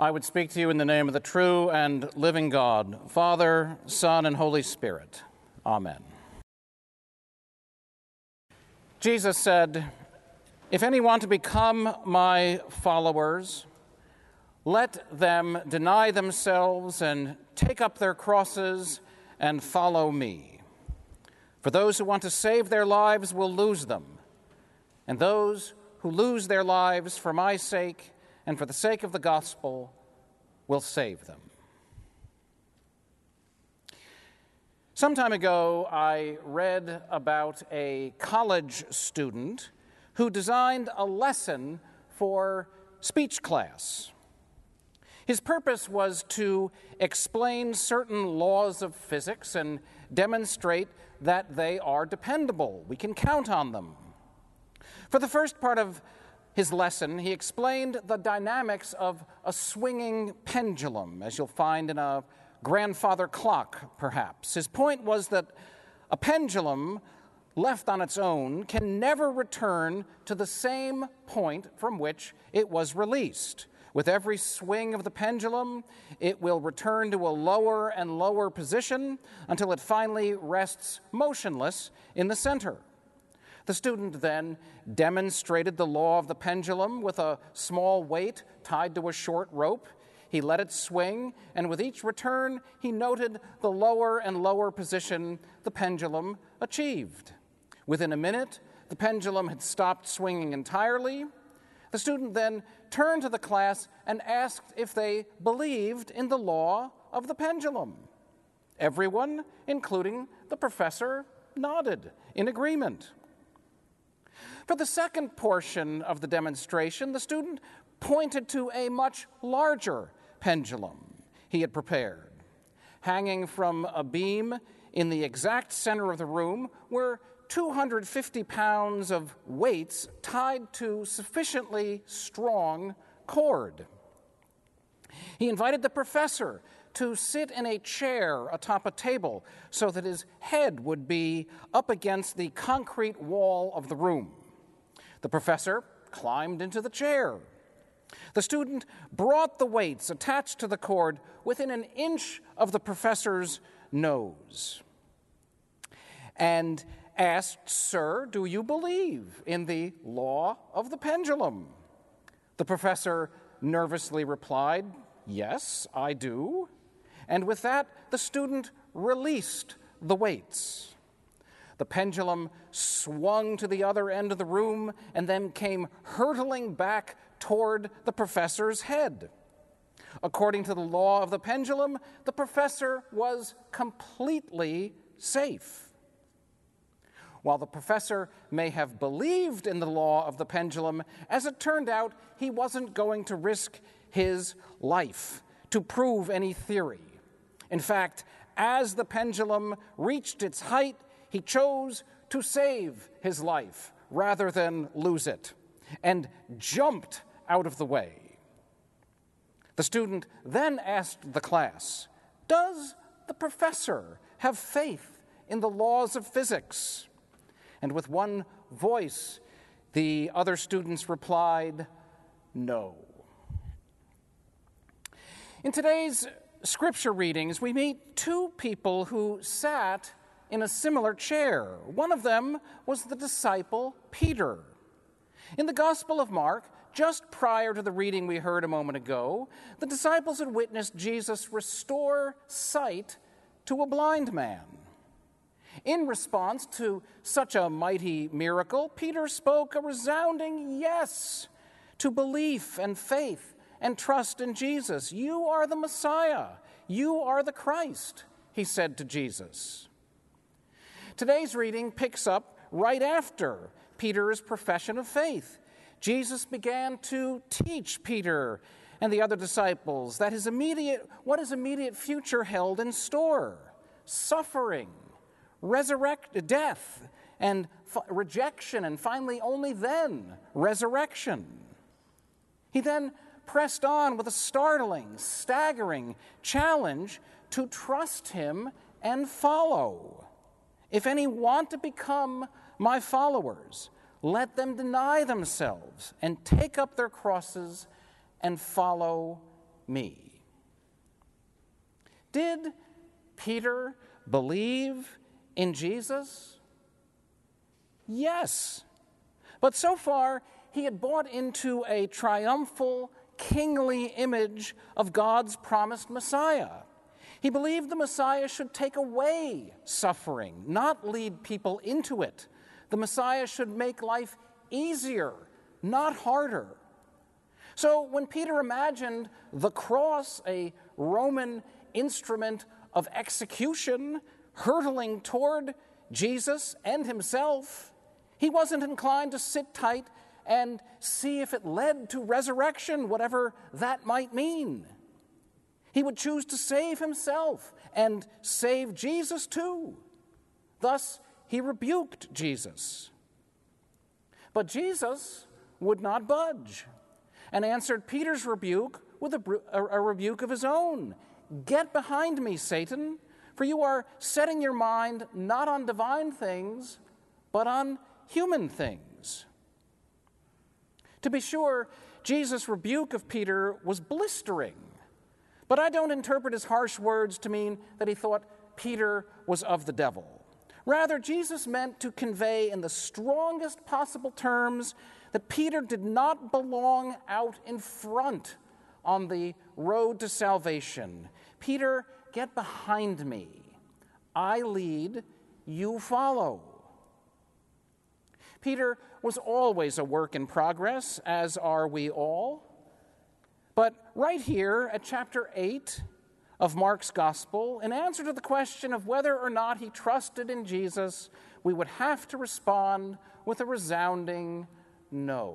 I would speak to you in the name of the true and living God, Father, Son, and Holy Spirit. Amen. Jesus said, "If any want to become my followers, let them deny themselves and take up their crosses and follow me. For those who want to save their lives will lose them, and those who lose their lives for my sake and for the sake of the gospel will save them." Some time ago, I read about a college student who designed a lesson for speech class. His purpose was to explain certain laws of physics and demonstrate that they are dependable. We can count on them. For the first part of his lesson, he explained the dynamics of a swinging pendulum, as you'll find in a grandfather clock, perhaps. His point was that a pendulum left on its own can never return to the same point from which it was released. With every swing of the pendulum, it will return to a lower and lower position until it finally rests motionless in the center. The student then demonstrated the law of the pendulum with a small weight tied to a short rope. He let it swing, and with each return, he noted the lower and lower position the pendulum achieved. Within a minute, the pendulum had stopped swinging entirely. The student then turned to the class and asked if they believed in the law of the pendulum. Everyone, including the professor, nodded in agreement. For the second portion of the demonstration, the student pointed to a much larger pendulum he had prepared. Hanging from a beam in the exact center of the room were 250 pounds of weights tied to sufficiently strong cord. He invited the professor to sit in a chair atop a table so that his head would be up against the concrete wall of the room. The professor climbed into the chair. The student brought the weights attached to the cord within an inch of the professor's nose and asked, "Sir, do you believe in the law of the pendulum?" The professor nervously replied, "Yes, I do." And with that, the student released the weights. The pendulum swung to the other end of the room and then came hurtling back toward the professor's head. According to the law of the pendulum, the professor was completely safe. While the professor may have believed in the law of the pendulum, as it turned out, he wasn't going to risk his life to prove any theory. In fact, as the pendulum reached its height, he chose to save his life rather than lose it, and jumped out of the way. The student then asked the class, "Does the professor have faith in the laws of physics?" And with one voice, the other students replied, "No." In today's scripture readings, we meet two people who sat in a similar chair. One of them was the disciple Peter. In the Gospel of Mark, just prior to the reading we heard a moment ago, the disciples had witnessed Jesus restore sight to a blind man. In response to such a mighty miracle, Peter spoke a resounding yes to belief and faith and trust in Jesus. "You are the Messiah. You are the Christ," he said to Jesus. Today's reading picks up right after Peter's profession of faith. Jesus began to teach Peter and the other disciples that what his immediate future held in store: suffering, death, and rejection, and finally only then resurrection. He then pressed on with a startling, staggering challenge to trust him and follow. "If any want to become my followers, let them deny themselves and take up their crosses and follow me. Did Peter believe in Jesus? Yes. But so far, he had bought into a triumphal, kingly image of God's promised Messiah. He believed the Messiah should take away suffering, not lead people into it. The Messiah should make life easier, not harder. So when Peter imagined the cross, a Roman instrument of execution, hurtling toward Jesus and himself, he wasn't inclined to sit tight and see if it led to resurrection, whatever that might mean. He would choose to save himself and save Jesus too. Thus, he rebuked Jesus. But Jesus would not budge and answered Peter's rebuke with a rebuke of his own. "Get behind me, Satan, for you are setting your mind not on divine things, but on human things." To be sure, Jesus' rebuke of Peter was blistering, but I don't interpret his harsh words to mean that he thought Peter was of the devil. Rather, Jesus meant to convey in the strongest possible terms that Peter did not belong out in front on the road to salvation. "Peter, get behind me. I lead, you follow." Peter was always a work in progress, as are we all. But right here at chapter 8 of Mark's Gospel, in answer to the question of whether or not he trusted in Jesus, we would have to respond with a resounding no.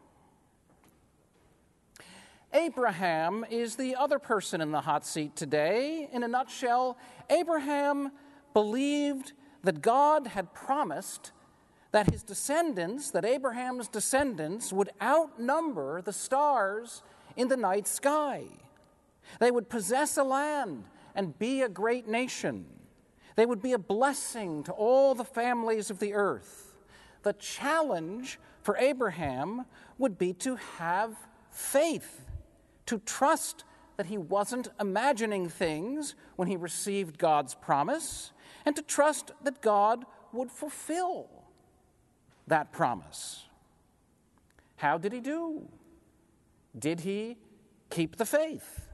Abraham is the other person in the hot seat today. In a nutshell, Abraham believed that God had promised that his descendants, that Abraham's descendants, would outnumber the stars in the night sky. They would possess a land and be a great nation. They would be a blessing to all the families of the earth. The challenge for Abraham would be to have faith, to trust that he wasn't imagining things when he received God's promise, and to trust that God would fulfill that promise. How did he do? Did he keep the faith?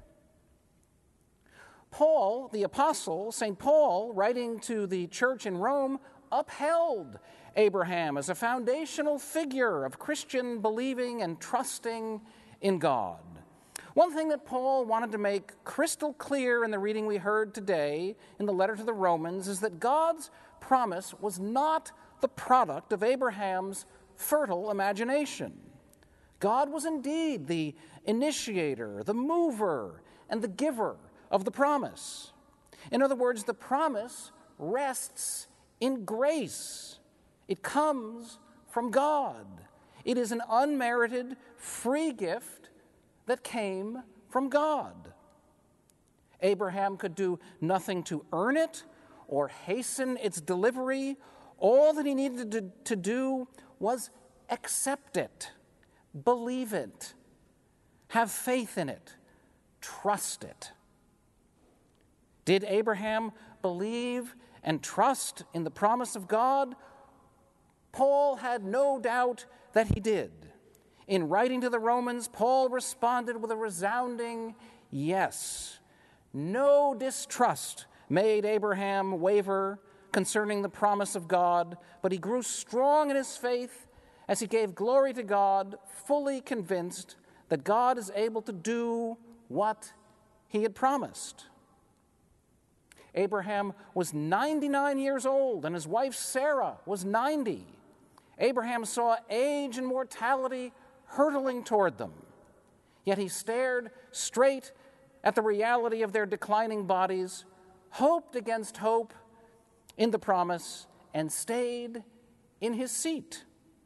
Paul, the apostle, St. Paul, writing to the church in Rome, upheld Abraham as a foundational figure of Christian believing and trusting in God. One thing that Paul wanted to make crystal clear in the reading we heard today in the letter to the Romans is that God's promise was not the product of Abraham's fertile imagination. God was indeed the initiator, the mover, and the giver of the promise. In other words, the promise rests in grace. It comes from God. It is an unmerited, free gift that came from God. Abraham could do nothing to earn it or hasten its delivery. All that he needed to do was accept it, believe it, have faith in it, trust it. Did Abraham believe and trust in the promise of God? Paul had no doubt that he did. In writing to the Romans, Paul responded with a resounding yes. No distrust made Abraham waver concerning the promise of God, but he grew strong in his faith as he gave glory to God, fully convinced that God is able to do what he had promised. Abraham was 99 years old, and his wife Sarah was 90. Abraham saw age and mortality hurtling toward them, yet he stared straight at the reality of their declining bodies, hoped against hope in the promise, and stayed in his seat.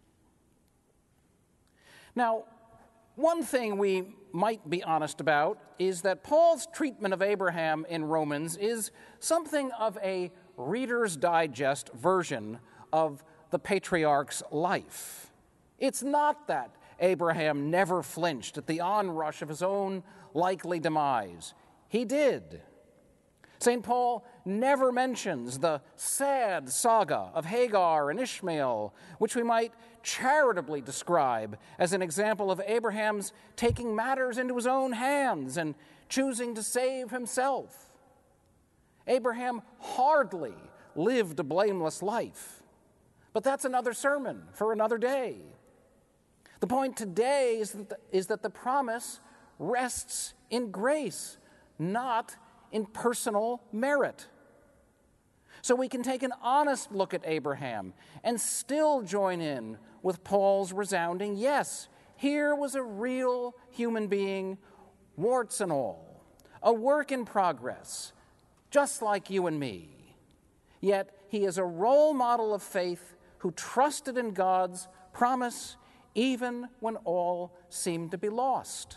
Now, one thing we might be honest about is that Paul's treatment of Abraham in Romans is something of a Reader's Digest version of the patriarch's life. It's not that Abraham never flinched at the onrush of his own likely demise. He did. St. Paul never mentions the sad saga of Hagar and Ishmael, which we might charitably describe as an example of Abraham's taking matters into his own hands and choosing to save himself. Abraham hardly lived a blameless life, but that's another sermon for another day. The point today is that the promise rests in grace, not in personal merit. So we can take an honest look at Abraham and still join in with Paul's resounding yes. Here was a real human being, warts and all, a work in progress, just like you and me. Yet he is a role model of faith who trusted in God's promise even when all seemed to be lost.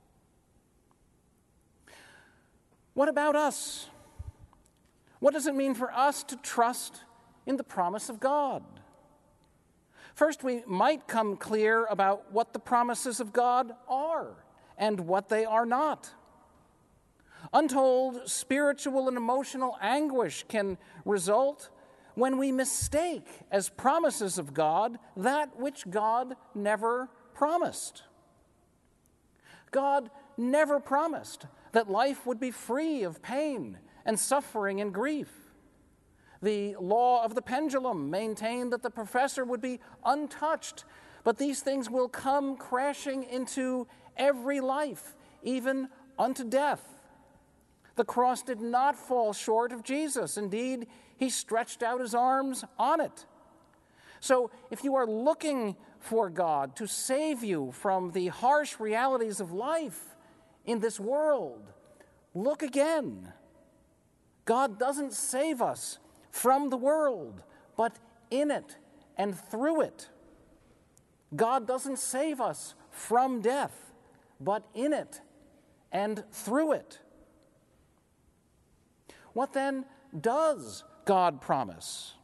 What about us? What does it mean for us to trust in the promise of God? First, we might come clear about what the promises of God are and what they are not. Untold spiritual and emotional anguish can result when we mistake as promises of God that which God never promised. God never promised that life would be free of pain and suffering and grief. The law of the pendulum maintained that the professor would be untouched, but these things will come crashing into every life, even unto death. The cross did not fall short of Jesus. Indeed, he stretched out his arms on it. So if you are looking for God to save you from the harsh realities of life in this world, look again. God doesn't save us from the world, but in it and through it. God doesn't save us from death, but in it and through it. What then does God promise?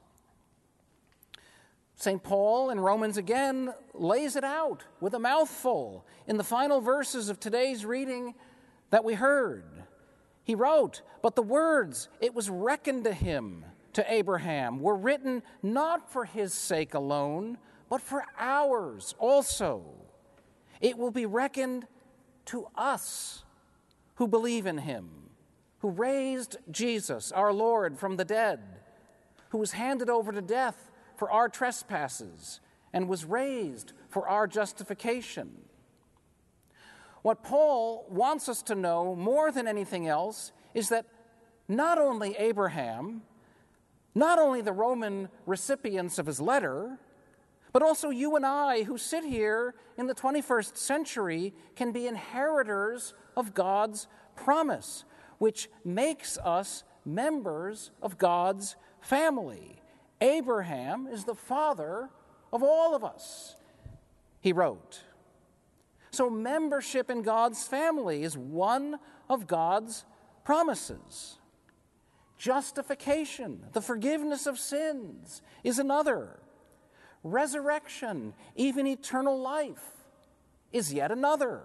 St. Paul in Romans again lays it out with a mouthful in the final verses of today's reading that we heard. He wrote, "But the words, it was reckoned to him, to Abraham, were written not for his sake alone, but for ours also. It will be reckoned to us who believe in him, who raised Jesus, our Lord, from the dead, who was handed over to death for our trespasses and was raised for our justification." What Paul wants us to know more than anything else is that not only Abraham, not only the Roman recipients of his letter, but also you and I who sit here in the 21st century can be inheritors of God's promise, which makes us members of God's family. Abraham is the father of all of us, he wrote. So membership in God's family is one of God's promises. Justification, the forgiveness of sins, is another. Resurrection, even eternal life, is yet another.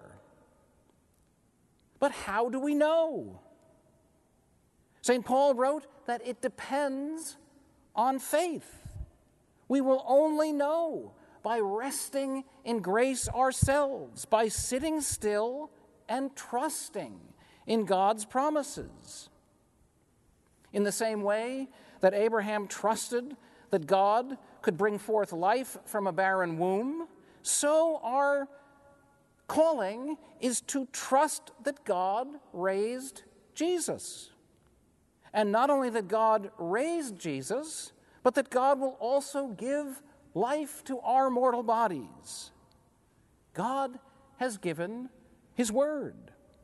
But how do we know? St. Paul wrote that it depends on faith. We will only know by resting in grace ourselves, by sitting still and trusting in God's promises. In the same way that Abraham trusted that God could bring forth life from a barren womb, so our calling is to trust that God raised Jesus. And not only that God raised Jesus, but that God will also give life to our mortal bodies. God has given his word.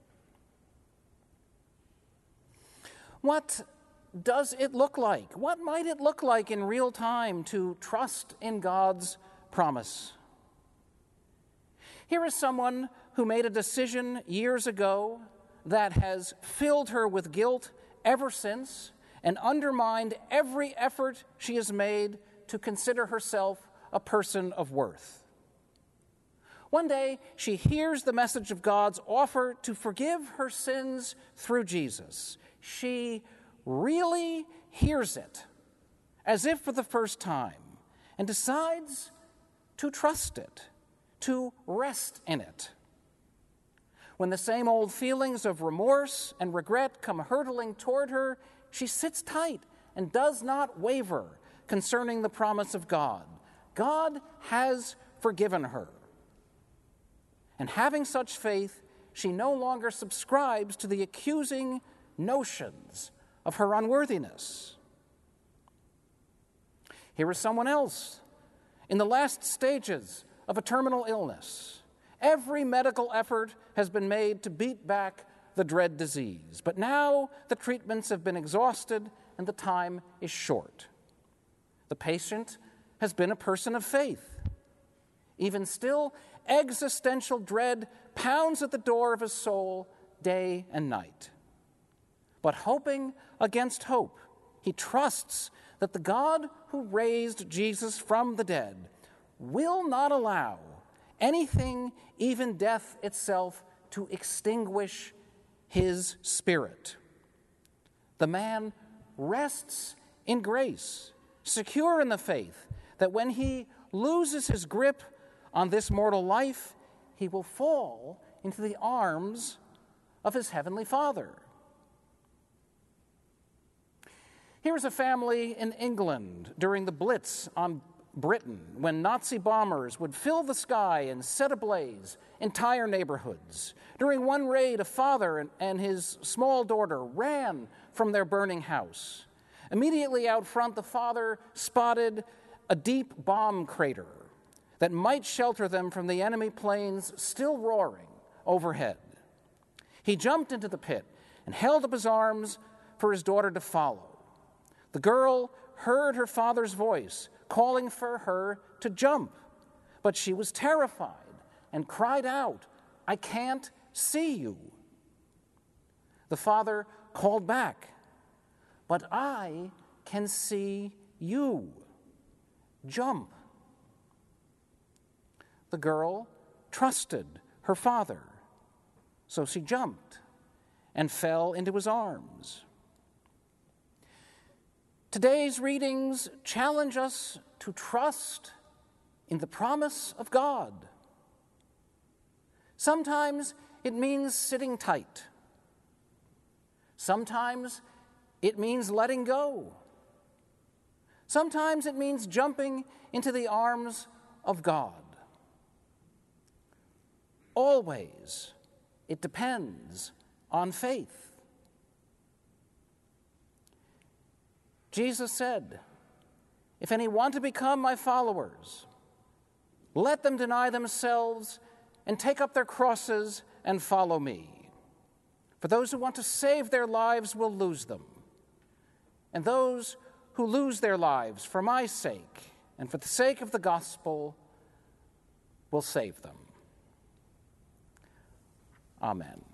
What does it look like? What might it look like in real time to trust in God's promise? Here is someone who made a decision years ago that has filled her with guilt ever since and undermined every effort she has made to consider herself a person of worth. One day, she hears the message of God's offer to forgive her sins through Jesus. She really hears it, as if for the first time, and decides to trust it, to rest in it. When the same old feelings of remorse and regret come hurtling toward her, she sits tight and does not waver concerning the promise of God. God has forgiven her. And having such faith, she no longer subscribes to the accusing notions of her unworthiness. Here is someone else in the last stages of a terminal illness. Every medical effort has been made to beat back the dread disease, but now the treatments have been exhausted and the time is short. The patient has been a person of faith. Even still, existential dread pounds at the door of his soul day and night. But hoping against hope, he trusts that the God who raised Jesus from the dead will not allow anything, even death itself, to extinguish his spirit. The man rests in grace, secure in the faith that when he loses his grip on this mortal life, he will fall into the arms of his heavenly Father. Here is a family in England during the Blitz on Britain, when Nazi bombers would fill the sky and set ablaze entire neighborhoods. During one raid, a father and his small daughter ran from their burning house. Immediately out front, the father spotted a deep bomb crater that might shelter them from the enemy planes still roaring overhead. He jumped into the pit and held up his arms for his daughter to follow. The girl heard her father's voice calling for her to jump, but she was terrified and cried out, "I can't see you." The father called back, "But I can see you. Jump." The girl trusted her father, so she jumped and fell into his arms. Today's readings challenge us to trust in the promise of God. Sometimes it means sitting tight. Sometimes it means letting go. Sometimes it means jumping into the arms of God. Always, it depends on faith. Jesus said, "If any want to become my followers, let them deny themselves and take up their crosses and follow me. For those who want to save their lives will lose them, and those who lose their lives for my sake and for the sake of the gospel will save them." Amen.